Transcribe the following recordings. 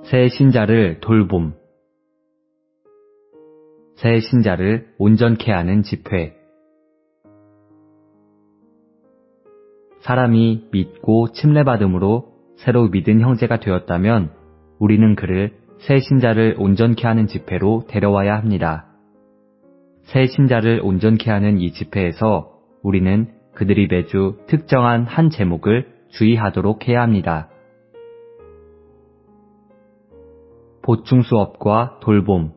새 신자를 돌봄. 새 신자를 온전케 하는 집회. 사람이 믿고 침례받음으로 새로 믿은 형제가 되었다면 우리는 그를 새 신자를 온전케 하는 집회로 데려와야 합니다. 새 신자를 온전케 하는 이 집회에서 우리는 그들이 매주 특정한 한 제목을 주의하도록 해야 합니다. 보충 수업과 돌봄.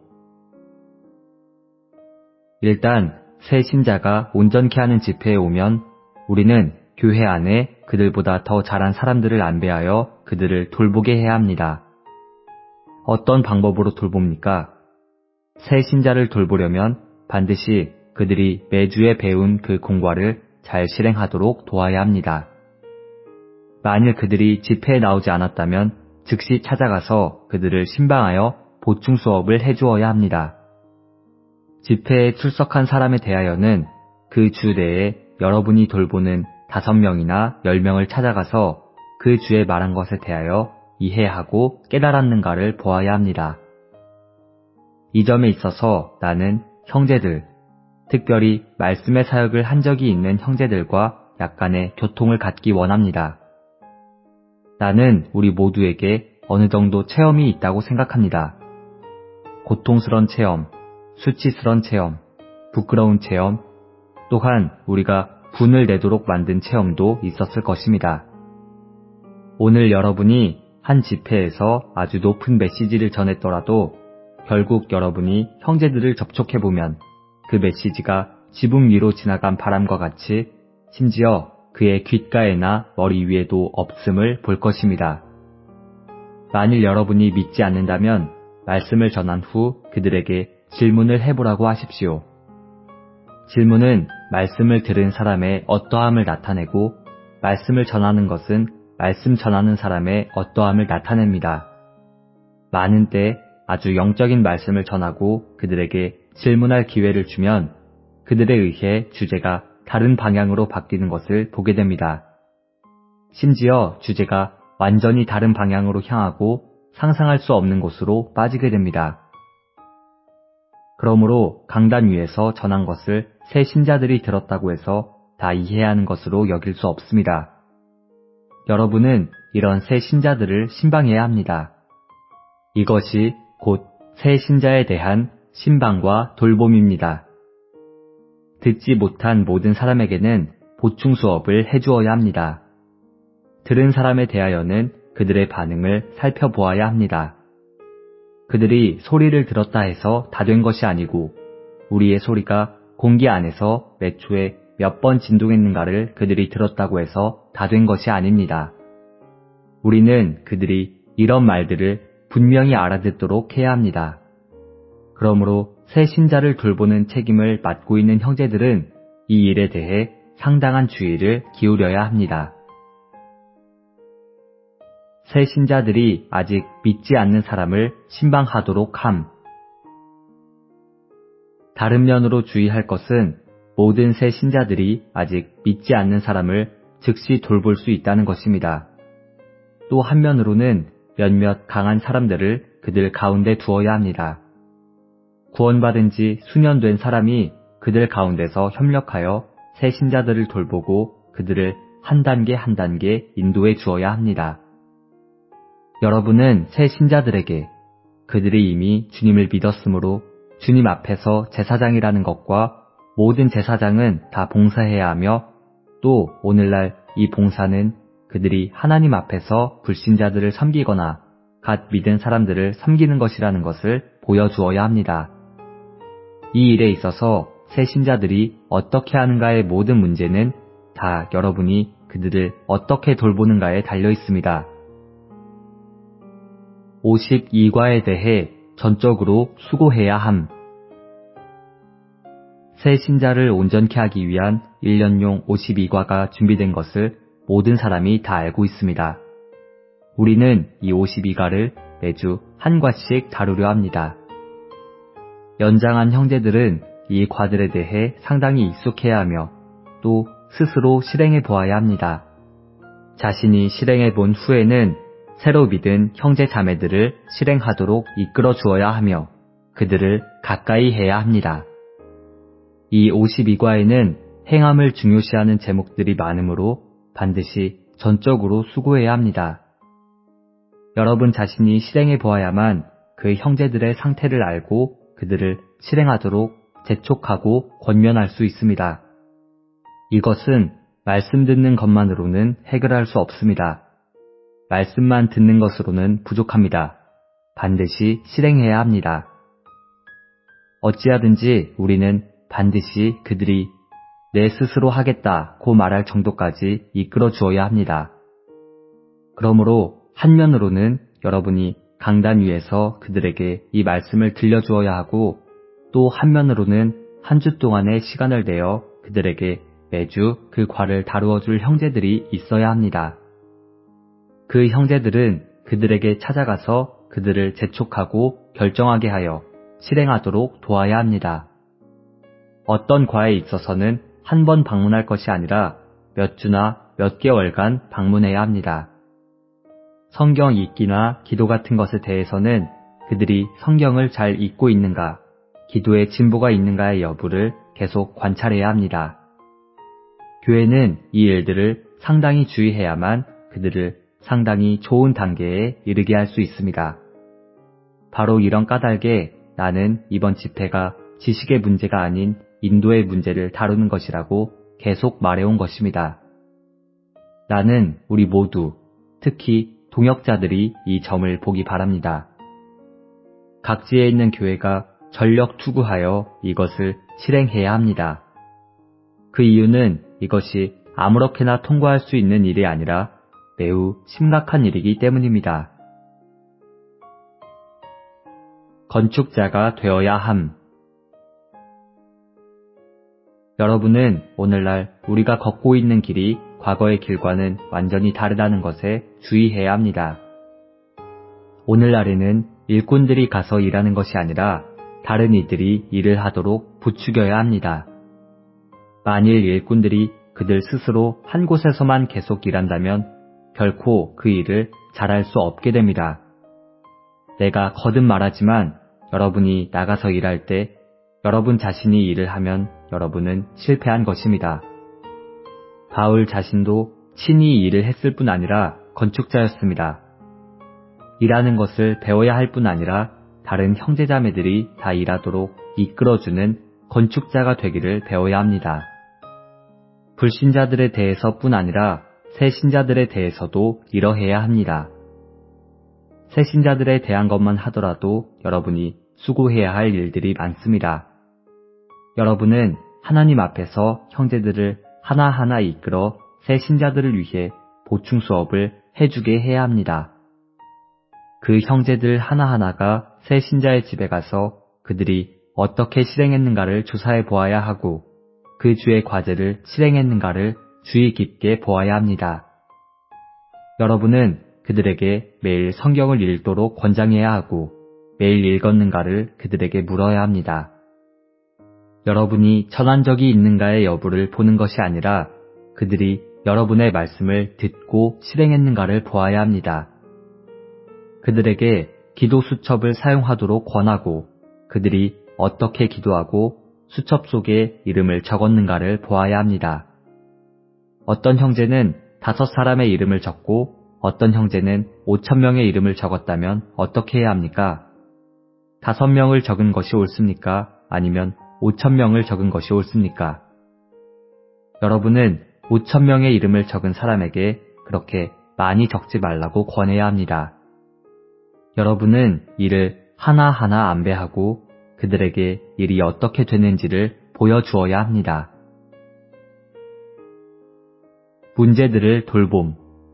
일단 새 신자가 온전케 하는 집회에 오면 우리는 교회 안에 그들보다 더 잘한 사람들을 안배하여 그들을 돌보게 해야 합니다. 어떤 방법으로 돌봅니까? 새 신자를 돌보려면 반드시 그들이 매주에 배운 그 공과를 잘 실행하도록 도와야 합니다. 만일 그들이 집회에 나오지 않았다면 즉시 찾아가서 그들을 신방하여 보충 수업을 해주어야 합니다. 집회에 출석한 사람에 대하여는 그 주 내에 여러분이 돌보는 5명이나 10명을 찾아가서 그 주에 말한 것에 대하여 이해하고 깨달았는가를 보아야 합니다. 이 점에 있어서 나는 형제들, 특별히 말씀의 사역을 한 적이 있는 형제들과 약간의 교통을 갖기 원합니다. 나는 우리 모두에게 어느 정도 체험이 있다고 생각합니다. 고통스러운 체험, 수치스러운 체험, 부끄러운 체험, 또한 우리가 분을 내도록 만든 체험도 있었을 것입니다. 오늘 여러분이 한 집회에서 아주 높은 메시지를 전했더라도 결국 여러분이 형제들을 접촉해보면 그 메시지가 지붕 위로 지나간 바람과 같이 심지어 그의 귓가에나 머리 위에도 없음을 볼 것입니다. 만일 여러분이 믿지 않는다면 말씀을 전한 후 그들에게 질문을 해보라고 하십시오. 질문은 말씀을 들은 사람의 어떠함을 나타내고 말씀을 전하는 것은 말씀 전하는 사람의 어떠함을 나타냅니다. 많은 때 아주 영적인 말씀을 전하고 그들에게 질문할 기회를 주면 그들에 의해 주제가 다른 방향으로 바뀌는 것을 보게 됩니다. 심지어 주제가 완전히 다른 방향으로 향하고 상상할 수 없는 곳으로 빠지게 됩니다. 그러므로 강단 위에서 전한 것을 새 신자들이 들었다고 해서 다 이해하는 것으로 여길 수 없습니다. 여러분은 이런 새 신자들을 신방해야 합니다. 이것이 곧 새 신자에 대한 신방과 돌봄입니다. 듣지 못한 모든 사람에게는 보충 수업을 해주어야 합니다. 들은 사람에 대하여는 그들의 반응을 살펴보아야 합니다. 그들이 소리를 들었다 해서 다 된 것이 아니고 우리의 소리가 공기 안에서 몇 초에 몇 번 진동했는가를 그들이 들었다고 해서 다 된 것이 아닙니다. 우리는 그들이 이런 말들을 분명히 알아듣도록 해야 합니다. 그러므로 새 신자를 돌보는 책임을 맡고 있는 형제들은 이 일에 대해 상당한 주의를 기울여야 합니다. 새 신자들이 아직 믿지 않는 사람을 신방하도록 함. 다른 면으로 주의할 것은 모든 새 신자들이 아직 믿지 않는 사람을 즉시 돌볼 수 있다는 것입니다. 또 한면으로는 몇몇 강한 사람들을 그들 가운데 두어야 합니다. 구원받은 지 수년 된 사람이 그들 가운데서 협력하여 새 신자들을 돌보고 그들을 한 단계 한 단계 인도해 주어야 합니다. 여러분은 새 신자들에게 그들이 이미 주님을 믿었으므로 주님 앞에서 제사장이라는 것과 모든 제사장은 다 봉사해야 하며 또 오늘날 이 봉사는 그들이 하나님 앞에서 불신자들을 섬기거나 갓 믿은 사람들을 섬기는 것이라는 것을 보여주어야 합니다. 이 일에 있어서 새 신자들이 어떻게 하는가의 모든 문제는 다 여러분이 그들을 어떻게 돌보는가에 달려 있습니다. 52과에 대해 전적으로 수고해야 함. 새 신자를 온전케 하기 위한 1년용 52과가 준비된 것을 모든 사람이 다 알고 있습니다. 우리는 이 52과를 매주 한 과씩 다루려 합니다. 연장한 형제들은 이 과들에 대해 상당히 익숙해야 하며 또 스스로 실행해 보아야 합니다. 자신이 실행해 본 후에는 새로 믿은 형제 자매들을 실행하도록 이끌어 주어야 하며 그들을 가까이 해야 합니다. 이 52과에는 행함을 중요시하는 제목들이 많으므로 반드시 전적으로 수고해야 합니다. 여러분 자신이 실행해 보아야만 그 형제들의 상태를 알고 그들을 실행하도록 재촉하고 권면할 수 있습니다. 이것은 말씀 듣는 것만으로는 해결할 수 없습니다. 말씀만 듣는 것으로는 부족합니다. 반드시 실행해야 합니다. 어찌하든지 우리는 반드시 그들이 내 스스로 하겠다고 말할 정도까지 이끌어 주어야 합니다. 그러므로 한면으로는 여러분이 강단 위에서 그들에게 이 말씀을 들려주어야 하고 또 한면으로는 한 주 동안의 시간을 내어 그들에게 매주 그 과를 다루어 줄 형제들이 있어야 합니다. 그 형제들은 그들에게 찾아가서 그들을 재촉하고 결정하게 하여 실행하도록 도와야 합니다. 어떤 과에 있어서는 한 번 방문할 것이 아니라 몇 주나 몇 개월간 방문해야 합니다. 성경 읽기나 기도 같은 것에 대해서는 그들이 성경을 잘 읽고 있는가, 기도에 진보가 있는가의 여부를 계속 관찰해야 합니다. 교회는 이 일들을 상당히 주의해야만 그들을 상당히 좋은 단계에 이르게 할 수 있습니다. 바로 이런 까닭에 나는 이번 집회가 지식의 문제가 아닌 인도의 문제를 다루는 것이라고 계속 말해온 것입니다. 나는 우리 모두, 특히 동역자들이 이 점을 보기 바랍니다. 각지에 있는 교회가 전력 투구하여 이것을 실행해야 합니다. 그 이유는 이것이 아무렇게나 통과할 수 있는 일이 아니라 매우 심각한 일이기 때문입니다. 건축자가 되어야 함. 여러분은 오늘날 우리가 걷고 있는 길이 과거의 길과는 완전히 다르다는 것에 주의해야 합니다. 오늘날에는 일꾼들이 가서 일하는 것이 아니라 다른 이들이 일을 하도록 부추겨야 합니다. 만일 일꾼들이 그들 스스로 한 곳에서만 계속 일한다면 결코 그 일을 잘할 수 없게 됩니다. 내가 거듭 말하지만 여러분이 나가서 일할 때 여러분 자신이 일을 하면 여러분은 실패한 것입니다. 바울 자신도 친히 일을 했을 뿐 아니라 건축자였습니다. 일하는 것을 배워야 할 뿐 아니라 다른 형제자매들이 다 일하도록 이끌어주는 건축자가 되기를 배워야 합니다. 불신자들에 대해서뿐 아니라 새신자들에 대해서도 이러해야 합니다. 새신자들에 대한 것만 하더라도 여러분이 수고해야 할 일들이 많습니다. 여러분은 하나님 앞에서 형제들을 하나하나 이끌어 새신자들을 위해 보충 수업을 해주게 해야 합니다. 그 형제들 하나하나가 새신자의 집에 가서 그들이 어떻게 실행했는가를 조사해 보아야 하고 그 주의 과제를 실행했는가를 주의 깊게 보아야 합니다. 여러분은 그들에게 매일 성경을 읽도록 권장해야 하고 매일 읽었는가를 그들에게 물어야 합니다. 여러분이 전한 적이 있는가의 여부를 보는 것이 아니라 그들이 여러분의 말씀을 듣고 실행했는가를 보아야 합니다. 그들에게 기도 수첩을 사용하도록 권하고 그들이 어떻게 기도하고 수첩 속에 이름을 적었는가를 보아야 합니다. 어떤 형제는 5사람의 이름을 적고 어떤 형제는 5,000명의 이름을 적었다면 어떻게 해야 합니까? 5명을 적은 것이 옳습니까? 아니면 5,000명을 적은 것이 옳습니까? 여러분은 5,000명의 이름을 적은 사람에게 그렇게 많이 적지 말라고 권해야 합니다. 여러분은 이를 하나하나 안배하고 그들에게 일이 어떻게 되는지를 보여주어야 합니다. 문제들을 돌봄.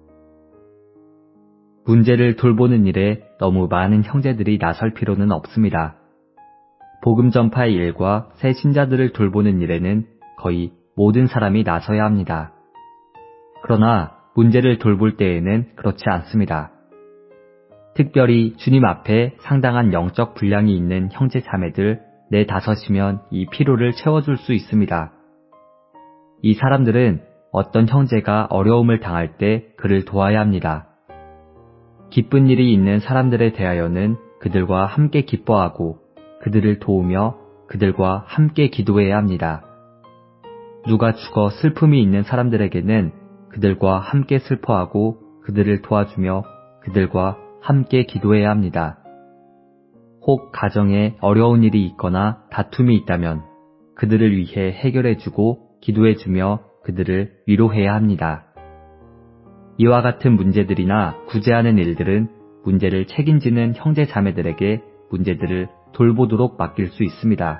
문제를 돌보는 일에 너무 많은 형제들이 나설 필요는 없습니다. 복음 전파의 일과 새 신자들을 돌보는 일에는 거의 모든 사람이 나서야 합니다. 그러나 문제를 돌볼 때에는 그렇지 않습니다. 특별히 주님 앞에 상당한 영적 분량이 있는 형제 자매들 4-5이면 이 피로를 채워줄 수 있습니다. 이 사람들은 어떤 형제가 어려움을 당할 때 그를 도와야 합니다. 기쁜 일이 있는 사람들에 대하여는 그들과 함께 기뻐하고 그들을 도우며 그들과 함께 기도해야 합니다. 누가 죽어 슬픔이 있는 사람들에게는 그들과 함께 슬퍼하고 그들을 도와주며 그들과 함께 기도해야 합니다. 혹 가정에 어려운 일이 있거나 다툼이 있다면 그들을 위해 해결해주고 기도해주며 그들을 위로해야 합니다. 이와 같은 문제들이나 구제하는 일들은 문제를 책임지는 형제 자매들에게 문제들을 돌보도록 맡길 수 있습니다.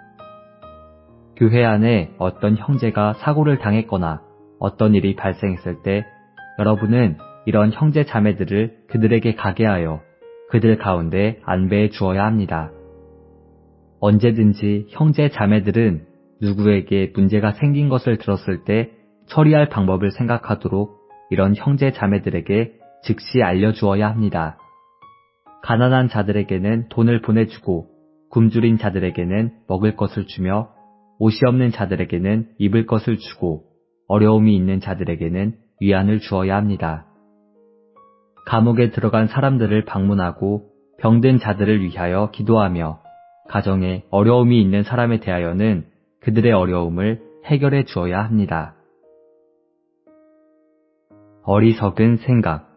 교회 안에 어떤 형제가 사고를 당했거나 어떤 일이 발생했을 때 여러분은 이런 형제 자매들을 그들에게 가게 하여 그들 가운데 안배해 주어야 합니다. 언제든지 형제 자매들은 누구에게 문제가 생긴 것을 들었을 때 처리할 방법을 생각하도록 이런 형제 자매들에게 즉시 알려주어야 합니다. 가난한 자들에게는 돈을 보내주고 굶주린 자들에게는 먹을 것을 주며 옷이 없는 자들에게는 입을 것을 주고 어려움이 있는 자들에게는 위안을 주어야 합니다. 감옥에 들어간 사람들을 방문하고 병든 자들을 위하여 기도하며 가정에 어려움이 있는 사람에 대하여는 그들의 어려움을 해결해 주어야 합니다. 어리석은 생각.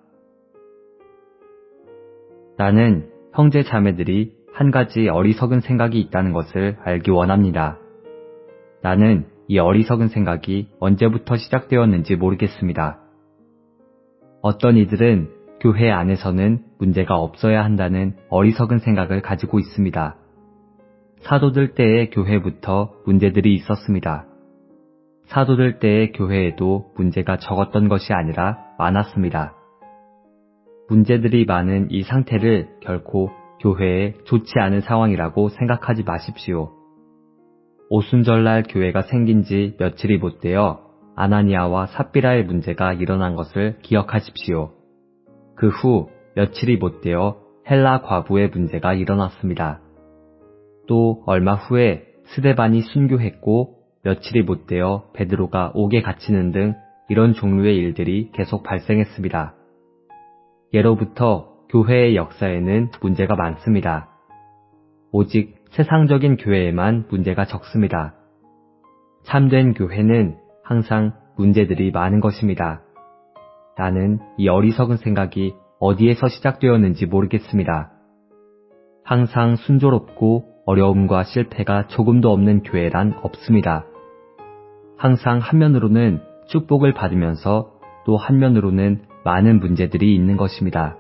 나는 형제 자매들이 한 가지 어리석은 생각이 있다는 것을 알기 원합니다. 나는 이 어리석은 생각이 언제부터 시작되었는지 모르겠습니다. 어떤 이들은 교회 안에서는 문제가 없어야 한다는 어리석은 생각을 가지고 있습니다. 사도들 때의 교회부터 문제들이 있었습니다. 사도들 때의 교회에도 문제가 적었던 것이 아니라 많았습니다. 문제들이 많은 이 상태를 결코 교회에 좋지 않은 상황이라고 생각하지 마십시오. 오순절날 교회가 생긴 지 며칠이 못 되어 아나니아와 삽비라의 문제가 일어난 것을 기억하십시오. 그 후 며칠이 못 되어 헬라 과부의 문제가 일어났습니다. 또 얼마 후에 스데반이 순교했고 며칠이 못 되어 베드로가 옥에 갇히는 등 이런 종류의 일들이 계속 발생했습니다. 예로부터 교회의 역사에는 문제가 많습니다. 오직 세상적인 교회에만 문제가 적습니다. 참된 교회는 항상 문제들이 많은 것입니다. 나는 이 어리석은 생각이 어디에서 시작되었는지 모르겠습니다. 항상 순조롭고 어려움과 실패가 조금도 없는 교회란 없습니다. 항상 한면으로는 축복을 받으면서 또 한면으로는 많은 문제들이 있는 것입니다.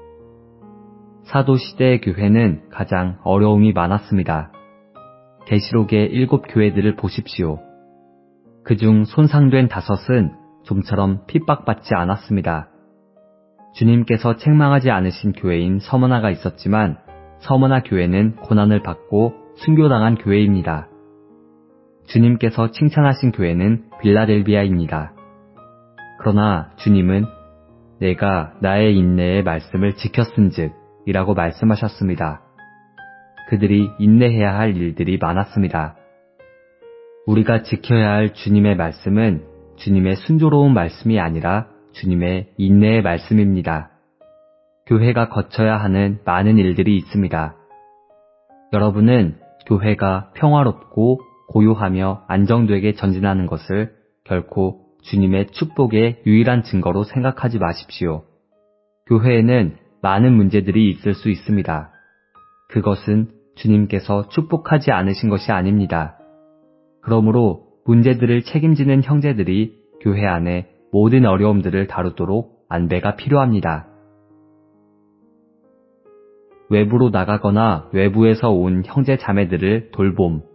사도시대의 교회는 가장 어려움이 많았습니다. 계시록의 7교회들을 보십시오. 그중 손상된 5은 좀처럼 핍박받지 않았습니다. 주님께서 책망하지 않으신 교회인 서머나가 있었지만 서머나 교회는 고난을 받고 순교당한 교회입니다. 주님께서 칭찬하신 교회는 빌라델비아입니다. 그러나 주님은 내가 나의 인내의 말씀을 지켰은즉 이라고 말씀하셨습니다. 그들이 인내해야 할 일들이 많았습니다. 우리가 지켜야 할 주님의 말씀은 주님의 순조로운 말씀이 아니라 주님의 인내의 말씀입니다. 교회가 거쳐야 하는 많은 일들이 있습니다. 여러분은 교회가 평화롭고 고요하며 안정되게 전진하는 것을 결코 주님의 축복의 유일한 증거로 생각하지 마십시오. 교회에는 많은 문제들이 있을 수 있습니다. 그것은 주님께서 축복하지 않으신 것이 아닙니다. 그러므로 문제들을 책임지는 형제들이 교회 안에 모든 어려움들을 다루도록 안배가 필요합니다. 외부로 나가거나 외부에서 온 형제 자매들을 돌봄.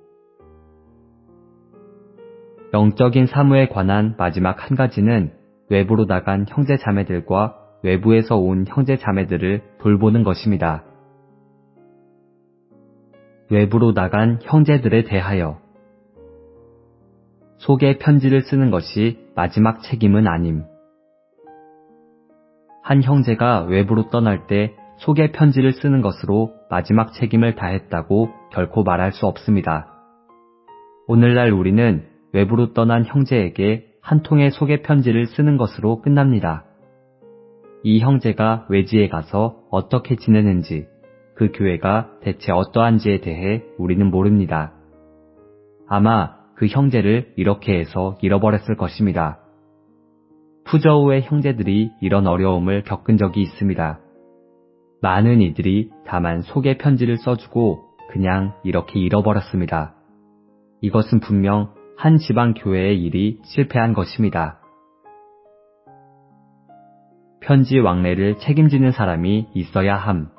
영적인 사무에 관한 마지막 한 가지는 외부로 나간 형제 자매들과 외부에서 온 형제 자매들을 돌보는 것입니다. 외부로 나간 형제들에 대하여 소개 편지를 쓰는 것이 마지막 책임은 아님. 한 형제가 외부로 떠날 때 소개 편지를 쓰는 것으로 마지막 책임을 다했다고 결코 말할 수 없습니다. 오늘날 우리는 외부로 떠난 형제에게 한 통의 소개 편지를 쓰는 것으로 끝납니다. 이 형제가 외지에 가서 어떻게 지내는지, 그 교회가 대체 어떠한지에 대해 우리는 모릅니다. 아마 그 형제를 이렇게 해서 잃어버렸을 것입니다. 푸저우의 형제들이 이런 어려움을 겪은 적이 있습니다. 많은 이들이 다만 소개 편지를 써주고 그냥 이렇게 잃어버렸습니다. 이것은 분명 한 지방 교회의 일이 실패한 것입니다. 편지 왕래를 책임지는 사람이 있어야 함.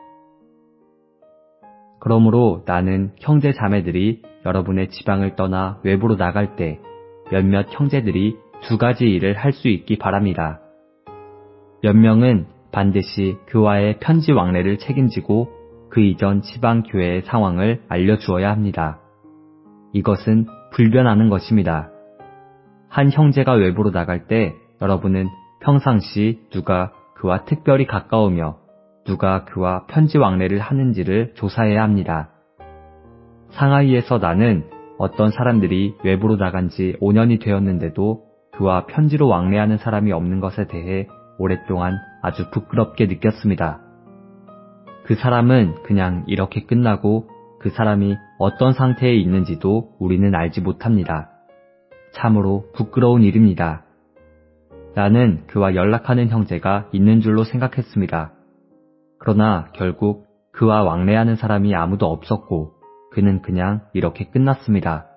그러므로 나는 형제 자매들이 여러분의 지방을 떠나 외부로 나갈 때 몇몇 형제들이 두 가지 일을 할 수 있기 바랍니다. 몇 명은 반드시 그와의 편지 왕래를 책임지고 그 이전 지방 교회의 상황을 알려주어야 합니다. 이것은 불변하는 것입니다. 한 형제가 외부로 나갈 때 여러분은 평상시 누가 그와 특별히 가까우며 누가 그와 편지 왕래를 하는지를 조사해야 합니다. 상하이에서 나는 어떤 사람들이 외부로 나간 지 5년이 되었는데도 그와 편지로 왕래하는 사람이 없는 것에 대해 오랫동안 아주 부끄럽게 느꼈습니다. 그 사람은 그냥 이렇게 끝나고 그 사람이 어떤 상태에 있는지도 우리는 알지 못합니다. 참으로 부끄러운 일입니다. 나는 그와 연락하는 형제가 있는 줄로 생각했습니다. 그러나 결국 그와 왕래하는 사람이 아무도 없었고 그는 그냥 이렇게 끝났습니다.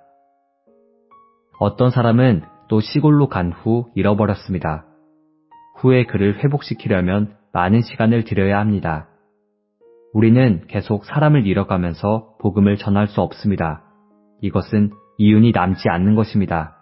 어떤 사람은 또 시골로 간 후 잃어버렸습니다. 후에 그를 회복시키려면 많은 시간을 들여야 합니다. 우리는 계속 사람을 잃어가면서 복음을 전할 수 없습니다. 이것은 이윤이 남지 않는 것입니다.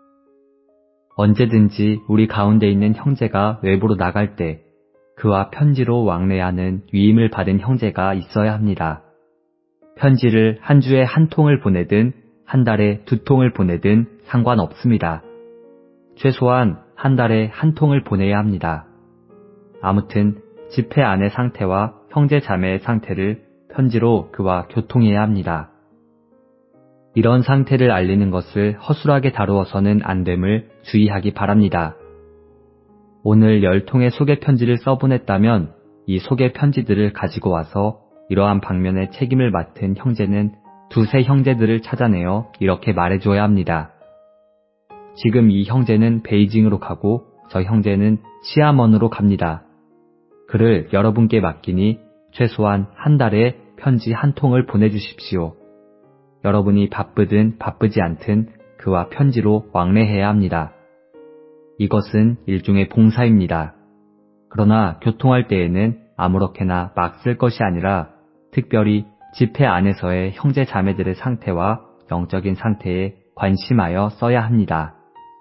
언제든지 우리 가운데 있는 형제가 외부로 나갈 때 그와 편지로 왕래하는 위임을 받은 형제가 있어야 합니다. 편지를 한 주에 한 통을 보내든 한 달에 2통을 보내든 상관없습니다. 최소한 한 달에 한 통을 보내야 합니다. 아무튼 집회 안의 상태와 형제 자매의 상태를 편지로 그와 교통해야 합니다. 이런 상태를 알리는 것을 허술하게 다루어서는 안 됨을 주의하기 바랍니다. 오늘 10통의 소개 편지를 써보냈다면 이 소개 편지들을 가지고 와서 이러한 방면의 책임을 맡은 형제는 2-3 형제들을 찾아내어 이렇게 말해줘야 합니다. 지금 이 형제는 베이징으로 가고 저 형제는 시아먼으로 갑니다. 그를 여러분께 맡기니 최소한 한 달에 편지 한 통을 보내주십시오. 여러분이 바쁘든 바쁘지 않든 그와 편지로 왕래해야 합니다. 이것은 일종의 봉사입니다. 그러나 교통할 때에는 아무렇게나 막 쓸 것이 아니라 특별히 집회 안에서의 형제 자매들의 상태와 영적인 상태에 관심하여 써야 합니다.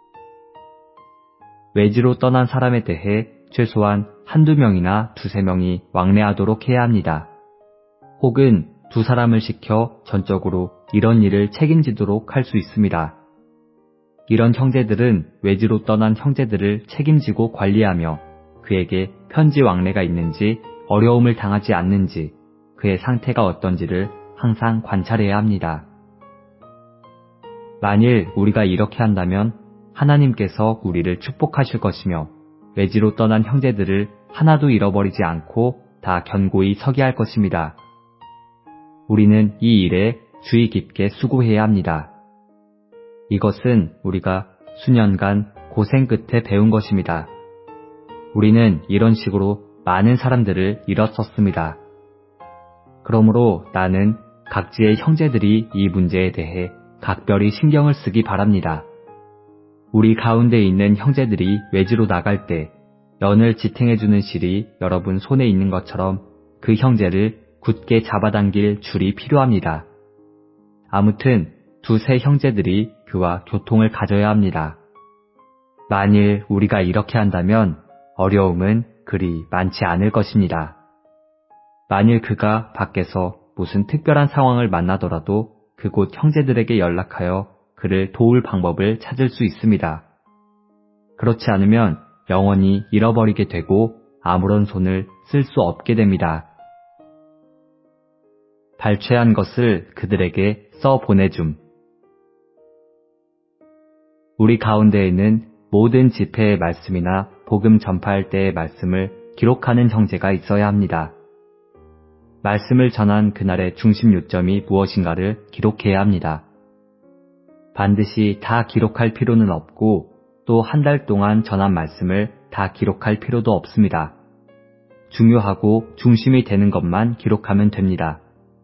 외지로 떠난 사람에 대해 최소한 1-2명이나 2-3명이 왕래하도록 해야 합니다. 혹은 2사람을 시켜 전적으로 이런 일을 책임지도록 할 수 있습니다. 이런 형제들은 외지로 떠난 형제들을 책임지고 관리하며 그에게 편지 왕래가 있는지 어려움을 당하지 않는지 그의 상태가 어떤지를 항상 관찰해야 합니다. 만일 우리가 이렇게 한다면 하나님께서 우리를 축복하실 것이며 외지로 떠난 형제들을 하나도 잃어버리지 않고 다 견고히 서게 할 것입니다. 우리는 이 일에 주의 깊게 수고해야 합니다. 이것은 우리가 수년간 고생 끝에 배운 것입니다. 우리는 이런 식으로 많은 사람들을 잃었었습니다. 그러므로 나는 각지의 형제들이 이 문제에 대해 각별히 신경을 쓰기 바랍니다. 우리 가운데 있는 형제들이 외지로 나갈 때 연을 지탱해주는 실이 여러분 손에 있는 것처럼 그 형제를 굳게 잡아당길 줄이 필요합니다. 아무튼 2-3 형제들이 그와 교통을 가져야 합니다. 만일 우리가 이렇게 한다면 어려움은 그리 많지 않을 것입니다. 만일 그가 밖에서 무슨 특별한 상황을 만나더라도 그곳 형제들에게 연락하여 그를 도울 방법을 찾을 수 있습니다. 그렇지 않으면 영원히 잃어버리게 되고 아무런 손을 쓸 수 없게 됩니다. 발췌한 것을 그들에게 써 보내줌. 우리 가운데에는 모든 집회의 말씀이나 복음 전파할 때의 말씀을 기록하는 형제가 있어야 합니다. 말씀을 전한 그날의 중심 요점이 무엇인가를 기록해야 합니다. 반드시 다 기록할 필요는 없고 또 한 달 동안 전한 말씀을 다 기록할 필요도 없습니다. 중요하고 중심이 되는 것만 기록하면 됩니다.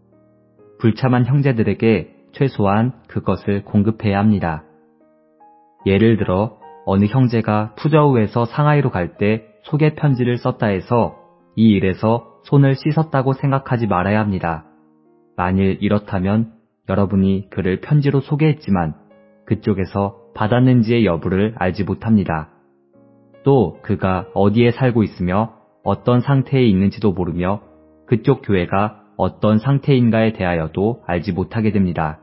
불참한 형제들에게 최소한 그것을 공급해야 합니다. 예를 들어 어느 형제가 푸저우에서 상하이로 갈 때 소개 편지를 썼다 해서 이 일에서 손을 씻었다고 생각하지 말아야 합니다. 만일 이렇다면 여러분이 그를 편지로 소개했지만 그쪽에서 받았는지의 여부를 알지 못합니다. 또 그가 어디에 살고 있으며 어떤 상태에 있는지도 모르며 그쪽 교회가 어떤 상태인가에 대하여도 알지 못하게 됩니다.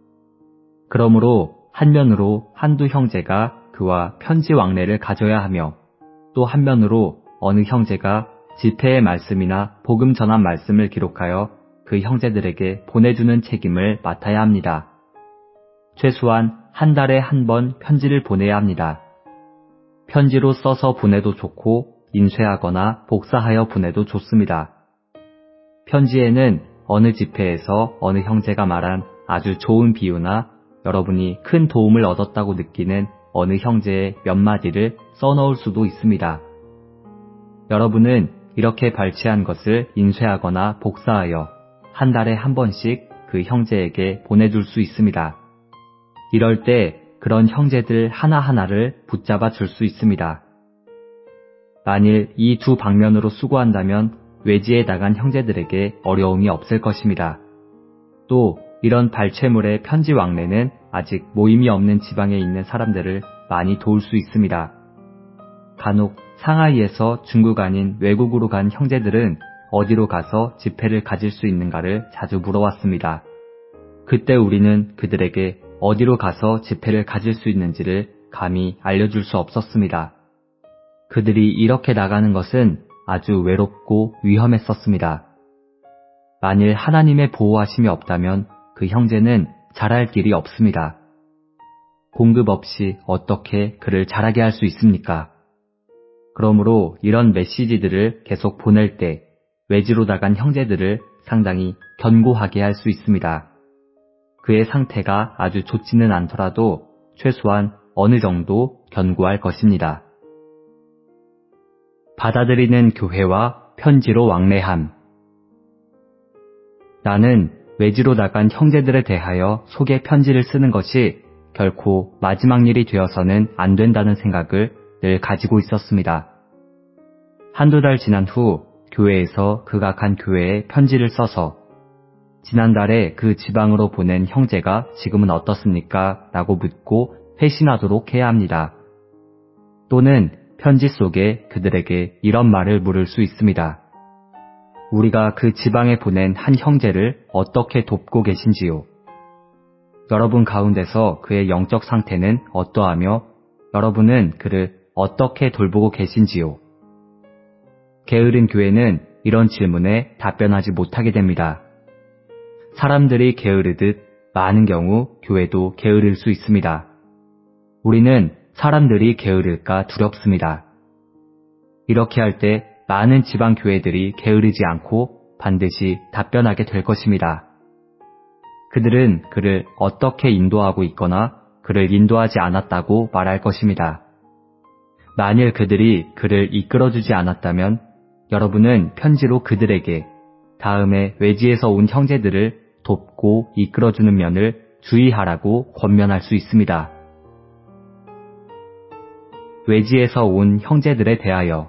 그러므로 한면으로 한두 형제가 그와 편지 왕래를 가져야 하며 또 한면으로 어느 형제가 집회의 말씀이나 복음 전한 말씀을 기록하여 그 형제들에게 보내주는 책임을 맡아야 합니다. 최소한 한 달에 한 번 편지를 보내야 합니다. 편지로 써서 보내도 좋고 인쇄하거나 복사하여 보내도 좋습니다. 편지에는 어느 집회에서 어느 형제가 말한 아주 좋은 비유나 여러분이 큰 도움을 얻었다고 느끼는 어느 형제의 몇 마디를 써넣을 수도 있습니다. 여러분은 이렇게 발췌한 것을 인쇄하거나 복사하여 한 달에 한 번씩 그 형제에게 보내줄 수 있습니다. 이럴 때 그런 형제들 하나하나를 붙잡아 줄 수 있습니다. 만일 이 두 방면으로 수고한다면 외지에 나간 형제들에게 어려움이 없을 것입니다. 또 이런 발췌물의 편지 왕래는 아직 모임이 없는 지방에 있는 사람들을 많이 도울 수 있습니다. 간혹 상하이에서 중국 아닌 외국으로 간 형제들은 어디로 가서 집회를 가질 수 있는가를 자주 물어왔습니다. 그때 우리는 그들에게 어디로 가서 집회를 가질 수 있는지를 감히 알려줄 수 없었습니다. 그들이 이렇게 나가는 것은 아주 외롭고 위험했었습니다. 만일 하나님의 보호하심이 없다면 그 형제는 자랄 길이 없습니다. 공급 없이 어떻게 그를 자라게 할 수 있습니까? 그러므로 이런 메시지들을 계속 보낼 때 외지로 나간 형제들을 상당히 견고하게 할 수 있습니다. 그의 상태가 아주 좋지는 않더라도 최소한 어느 정도 견고할 것입니다. 받아들이는 교회와 편지로 왕래함. 나는 외지로 나간 형제들에 대하여 소개 편지를 쓰는 것이 결코 마지막 일이 되어서는 안 된다는 생각을 늘 가지고 있었습니다. 한두 달 지난 후 교회에서 극악한 교회에 편지를 써서 지난달에 그 지방으로 보낸 형제가 지금은 어떻습니까? 라고 묻고 회신하도록 해야 합니다. 또는 편지 속에 그들에게 이런 말을 물을 수 있습니다. 우리가 그 지방에 보낸 한 형제를 어떻게 돕고 계신지요? 여러분 가운데서 그의 영적 상태는 어떠하며 여러분은 그를 어떻게 돌보고 계신지요? 게으른 교회는 이런 질문에 답변하지 못하게 됩니다. 사람들이 게으르듯 많은 경우 교회도 게으를 수 있습니다. 우리는 사람들이 게으를까 두렵습니다. 이렇게 할 때 많은 지방 교회들이 게으르지 않고 반드시 답변하게 될 것입니다. 그들은 그를 어떻게 인도하고 있거나 그를 인도하지 않았다고 말할 것입니다. 만일 그들이 그를 이끌어주지 않았다면 여러분은 편지로 그들에게 다음에 외지에서 온 형제들을 돕고 이끌어주는 면을 주의하라고 권면할 수 있습니다. 외지에서 온 형제들에 대하여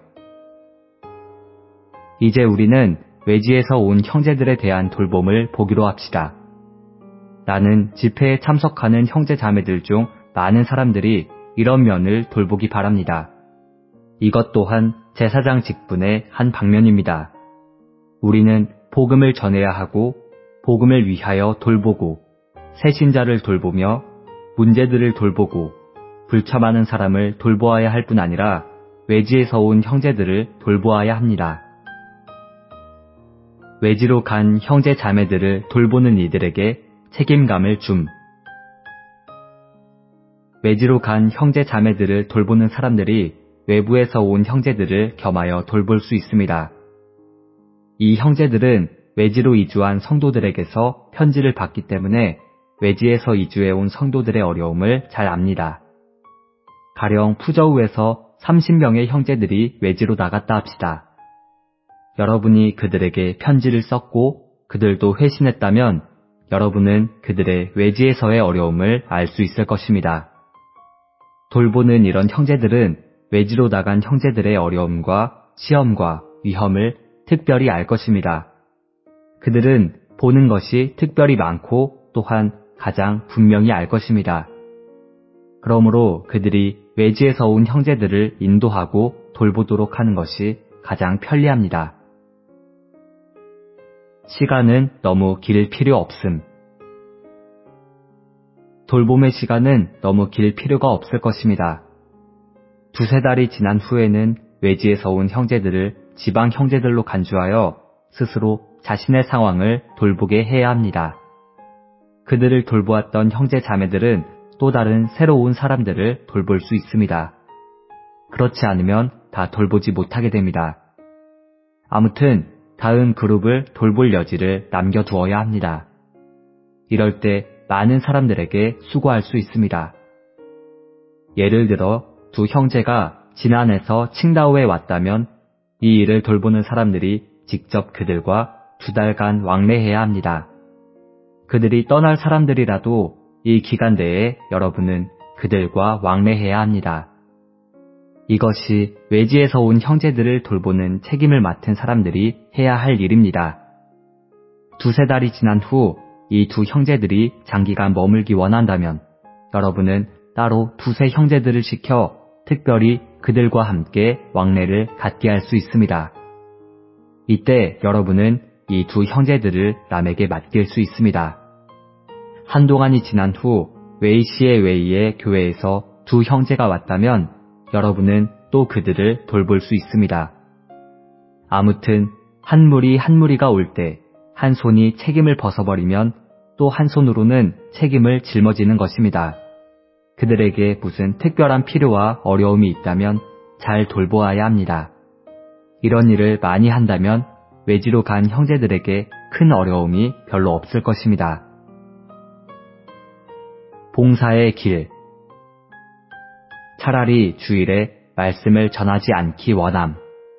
이제 우리는 외지에서 온 형제들에 대한 돌봄을 보기로 합시다. 나는 집회에 참석하는 형제 자매들 중 많은 사람들이 이런 면을 돌보기 바랍니다. 이것 또한 제사장 직분의 한 방면입니다. 우리는 복음을 전해야 하고 복음을 위하여 돌보고 새신자를 돌보며 문제들을 돌보고 불참하는 사람을 돌보아야 할 뿐 아니라 외지에서 온 형제들을 돌보아야 합니다. 외지로 간 형제 자매들을 돌보는 이들에게 책임감을 줌. 외지로 간 형제 자매들을 돌보는 사람들이 외부에서 온 형제들을 겸하여 돌볼 수 있습니다. 이 형제들은 외지로 이주한 성도들에게서 편지를 받기 때문에 외지에서 이주해온 성도들의 어려움을 잘 압니다. 가령 푸저우에서 30명의 형제들이 외지로 나갔다 합시다. 여러분이 그들에게 편지를 썼고 그들도 회신했다면 여러분은 그들의 외지에서의 어려움을 알 수 있을 것입니다. 돌보는 이런 형제들은 외지로 나간 형제들의 어려움과 시험과 위험을 특별히 알 것입니다. 그들은 보는 것이 특별히 많고 또한 가장 분명히 알 것입니다. 그러므로 그들이 외지에서 온 형제들을 인도하고 돌보도록 하는 것이 가장 편리합니다. 시간은 너무 길 필요 없음. 돌봄의 시간은 너무 길 필요가 없을 것입니다. 두세 달이 지난 후에는 외지에서 온 형제들을 지방 형제들로 간주하여 스스로 자신의 상황을 돌보게 해야 합니다. 그들을 돌보았던 형제 자매들은 또 다른 새로운 사람들을 돌볼 수 있습니다. 그렇지 않으면 다 돌보지 못하게 됩니다. 아무튼 다음 그룹을 돌볼 여지를 남겨두어야 합니다. 이럴 때 많은 사람들에게 수고할 수 있습니다. 예를 들어 두 형제가 진안에서 칭다오에 왔다면 이 일을 돌보는 사람들이 직접 그들과 2달간 왕래해야 합니다. 그들이 떠날 사람들이라도 이 기간 내에 여러분은 그들과 왕래해야 합니다. 이것이 외지에서 온 형제들을 돌보는 책임을 맡은 사람들이 해야 할 일입니다. 두세 달이 지난 후 이 두 형제들이 장기간 머물기 원한다면 여러분은 따로 두세 형제들을 시켜 특별히 그들과 함께 왕래를 갖게 할 수 있습니다. 이때 여러분은 이 두 형제들을 남에게 맡길 수 있습니다. 한동안이 지난 후 웨이시의 웨이의 교회에서 두 형제가 왔다면 여러분은 또 그들을 돌볼 수 있습니다. 아무튼 한 무리가 올 때 한 손이 책임을 벗어버리면 또 한 손으로는 책임을 짊어지는 것입니다. 그들에게 무슨 특별한 필요와 어려움이 있다면 잘 돌보아야 합니다. 이런 일을 많이 한다면 외지로 간 형제들에게 큰 어려움이 별로 없을 것입니다. 봉사의 길. 차라리 주일에 말씀을 전하지 않기 원함.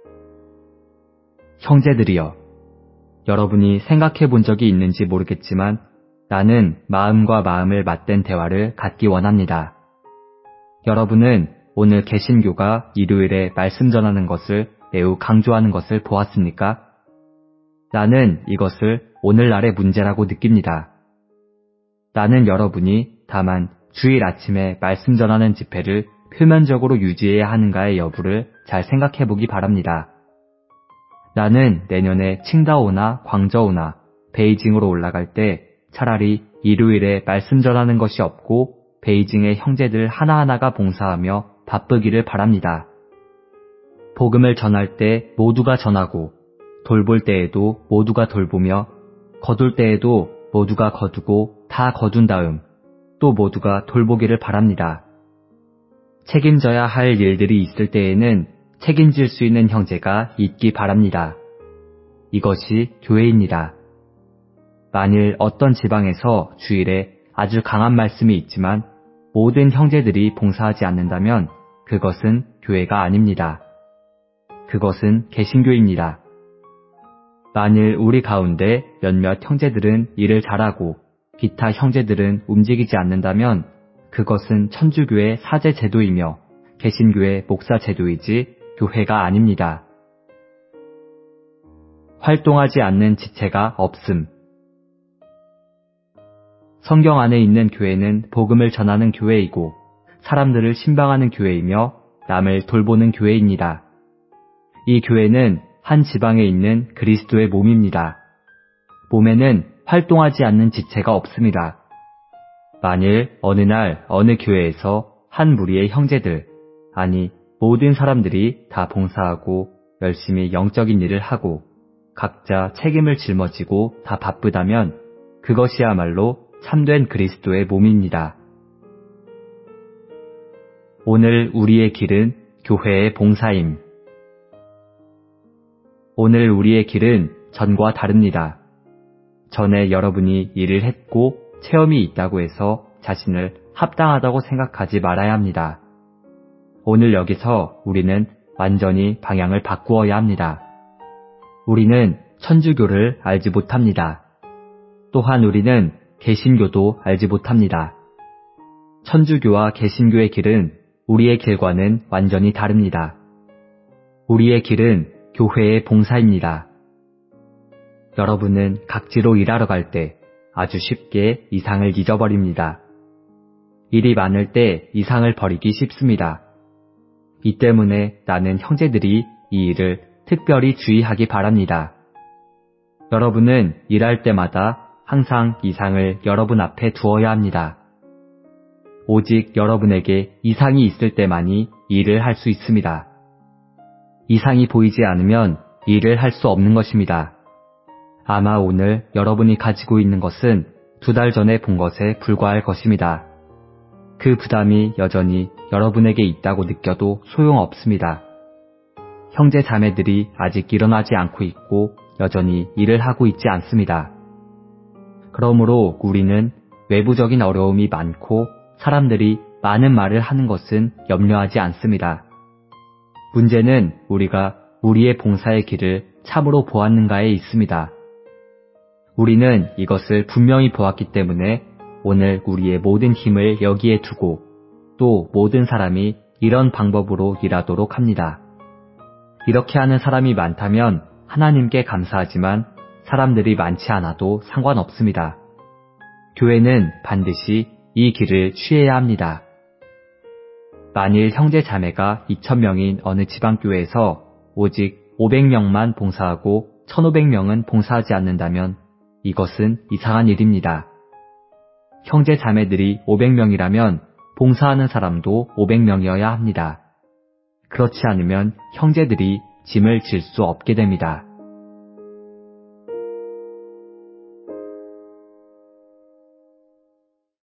형제들이여, 여러분이 생각해 본 적이 있는지 모르겠지만 나는 마음과 마음을 맞댄 대화를 갖기 원합니다. 여러분은 오늘 개신교가 일요일에 말씀 전하는 것을 매우 강조하는 것을 보았습니까? 나는 이것을 오늘날의 문제라고 느낍니다. 나는 여러분이 다만 주일 아침에 말씀 전하는 집회를 표면적으로 유지해야 하는가의 여부를 잘 생각해 보기 바랍니다. 나는 내년에 칭다오나 광저우나 베이징으로 올라갈 때 차라리 일요일에 말씀 전하는 것이 없고 베이징의 형제들 하나하나가 봉사하며 바쁘기를 바랍니다. 복음을 전할 때 모두가 전하고 돌볼 때에도 모두가 돌보며 거둘 때에도 모두가 거두고 다 거둔 다음 또 모두가 돌보기를 바랍니다. 책임져야 할 일들이 있을 때에는 책임질 수 있는 형제가 있기 바랍니다. 이것이 교회입니다. 만일 어떤 지방에서 주일에 아주 강한 말씀이 있지만 모든 형제들이 봉사하지 않는다면 그것은 교회가 아닙니다. 그것은 개신교입니다. 만일 우리 가운데 몇몇 형제들은 일을 잘하고 기타 형제들은 움직이지 않는다면 그것은 천주교의 사제 제도이며 개신교의 목사 제도이지 교회가 아닙니다. 활동하지 않는 지체가 없음. 성경 안에 있는 교회는 복음을 전하는 교회이고 사람들을 신방하는 교회이며 남을 돌보는 교회입니다. 이 교회는 한 지방에 있는 그리스도의 몸입니다. 몸에는 활동하지 않는 지체가 없습니다. 만일 어느 날 어느 교회에서 한 무리의 형제들, 아니 모든 사람들이 다 봉사하고 열심히 영적인 일을 하고 각자 책임을 짊어지고 다 바쁘다면 그것이야말로 참된 그리스도의 몸입니다. 오늘 우리의 길은 교회의 봉사임. 오늘 우리의 길은 전과 다릅니다. 전에 여러분이 일을 했고 체험이 있다고 해서 자신을 합당하다고 생각하지 말아야 합니다. 오늘 여기서 우리는 완전히 방향을 바꾸어야 합니다. 우리는 천주교를 알지 못합니다. 또한 우리는 개신교도 알지 못합니다. 천주교와 개신교의 길은 우리의 길과는 완전히 다릅니다. 우리의 길은 교회의 봉사입니다. 여러분은 각지로 일하러 갈 때 아주 쉽게 이상을 잊어버립니다. 일이 많을 때 이상을 버리기 쉽습니다. 이 때문에 나는 형제들이 이 일을 특별히 주의하기 바랍니다. 여러분은 일할 때마다 항상 이상을 여러분 앞에 두어야 합니다. 오직 여러분에게 이상이 있을 때만이 일을 할 수 있습니다. 이상이 보이지 않으면 일을 할 수 없는 것입니다. 아마 오늘 여러분이 가지고 있는 것은 2달 전에 본 것에 불과할 것입니다. 그 부담이 여전히 여러분에게 있다고 느껴도 소용없습니다. 형제 자매들이 아직 일어나지 않고 있고 여전히 일을 하고 있지 않습니다. 그러므로 우리는 외부적인 어려움이 많고 사람들이 많은 말을 하는 것은 염려하지 않습니다. 문제는 우리가 우리의 봉사의 길을 참으로 보았는가에 있습니다. 우리는 이것을 분명히 보았기 때문에 오늘 우리의 모든 힘을 여기에 두고 또 모든 사람이 이런 방법으로 일하도록 합니다. 이렇게 하는 사람이 많다면 하나님께 감사하지만 사람들이 많지 않아도 상관없습니다. 교회는 반드시 이 길을 취해야 합니다. 만일 형제 자매가 2,000명인 어느 지방교회에서 오직 500명만 봉사하고 1,500명은 봉사하지 않는다면 이것은 이상한 일입니다. 형제 자매들이 500명이라면 봉사하는 사람도 500명이어야 합니다. 그렇지 않으면 형제들이 짐을 질 수 없게 됩니다.